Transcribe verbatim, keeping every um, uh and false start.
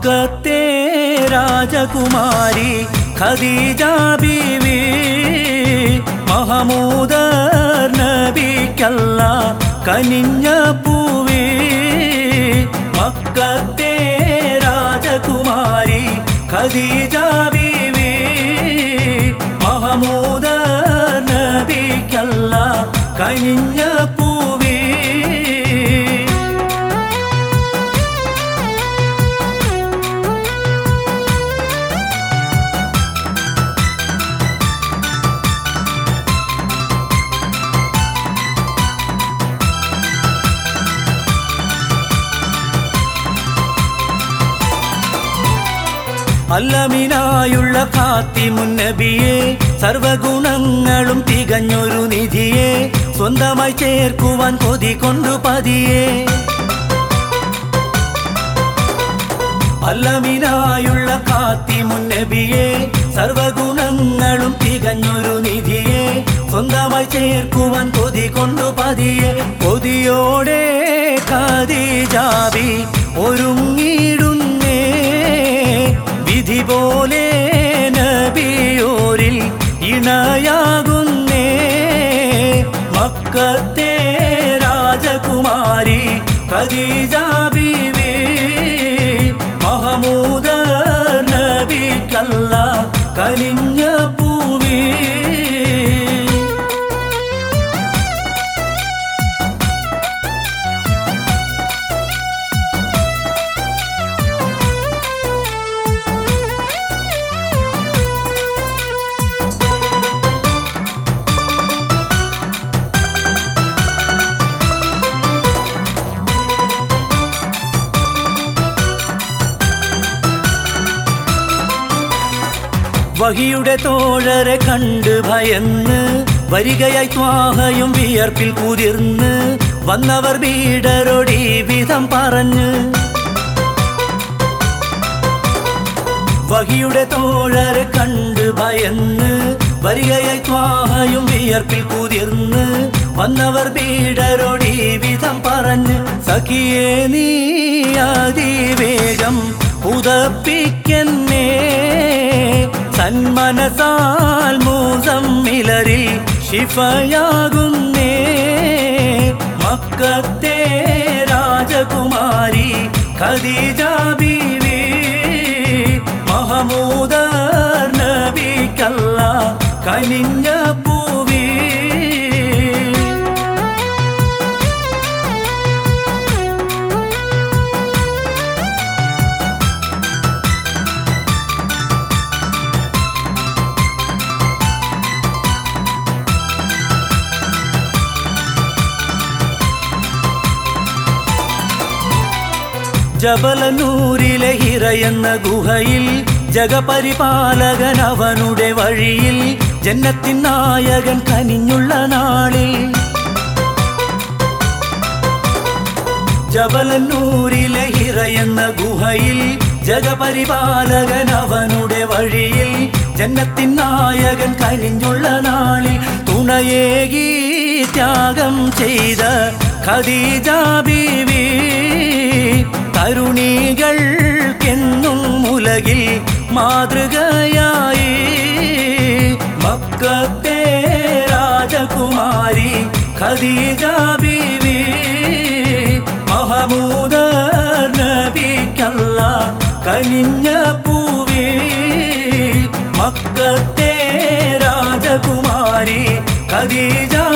മക്കത്തെ രാജകുമാരി ഖദീജ ബീവി മഹമൂദർ നബിക്കല്ല കനിഞ്ഞ പൂവി മക്കത്തെ രാജകുമാരി ഖദീജ ബീവി മഹമൂദർ നബിക്കല്ല കനിഞ്ഞ പൂവി അല്ലമിനായുള്ള ഖാത്തിമുൻ നബിയെ സർവഗുണങ്ങളും തികഞ്ഞൊരു നിധിയെ സ്വന്തമായി ചേർക്കുവാൻ കൊതി കൊണ്ടു പതിയെ അല്ലമിനായുള്ള ഖാത്തിമുൻ നബിയെ സർവഗുണങ്ങളും തികഞ്ഞൊരു നിധിയെ സ്വന്തമായി ചേർക്കുവാൻ കൊതി കൊണ്ടു പതിയെ കൊതിയോടെ ഖദീജ ബി ഒരുങ്ങിടുന്നേ വിധി പോലെ നബിയോരിൽ ഇണയാകുന്നേ മക്കത്തെ രാജകുമാരി ഖദീജ ബീവി മഹമൂദർ നബിക്കല്ല കനിഞ്ഞ പൂവി വഹിയുടെ തോഴരെ കണ്ട് ഭയന്ന് വരികയായി ത്വാഹയും വിയർപ്പിൽ കുതിർന്ന് വന്നവർ ബീഡരോടി വിധം പറഞ്ഞ് വഹിയുടെ തോഴരെ കണ്ട് ഭയന്ന് വരികയായി ത്വാഹയും വിയർപ്പിൽ കുതിർന്ന് വന്നവർ ബീഡരോടി വിധം പറഞ്ഞ് സഖിയേ നീ അതിവേഗം ഉദപ്പിക്കെന്നേ സന്മനസാൽ മുസമ്മിലരിൽ ശിഫയാകുന്നേ മക്കത്തെ രാജകുമാരി ഖദീജ ബീവി മഹമൂദർ നബിക്കല്ല കനിഞ്ഞ പൂവി ജബലനൂരിലെ ഹിറ എന്ന ഗുഹയിൽ ജഗപരിപാലകൻ അവനുടെ വഴിയിൽ ജന്നത്തിൻ നായകൻ കനിഞ്ഞുള്ള നാളിൽ ജബലനൂരിലെ ഹിറ എന്ന ഗുഹയിൽ ജഗപരിപാലകൻ അവനുടെ വഴിയിൽ ജന്നത്തിൻ നായകൻ കനിഞ്ഞുള്ള നാളിൽ തുണയേകി ത്യാഗം ചെയ്ത ഖദീജ ബീവി തരുണികൾക്കെന്നും ഉലകിൽ മാതൃകയായി മക്കത്തെ രാജകുമാരി ഖദീജ ബീവി മഹമൂദർ നബിക്കല്ല കനിഞ്ഞ പൂവി മക്കത്തെ രാജകുമാരി ഖദീജ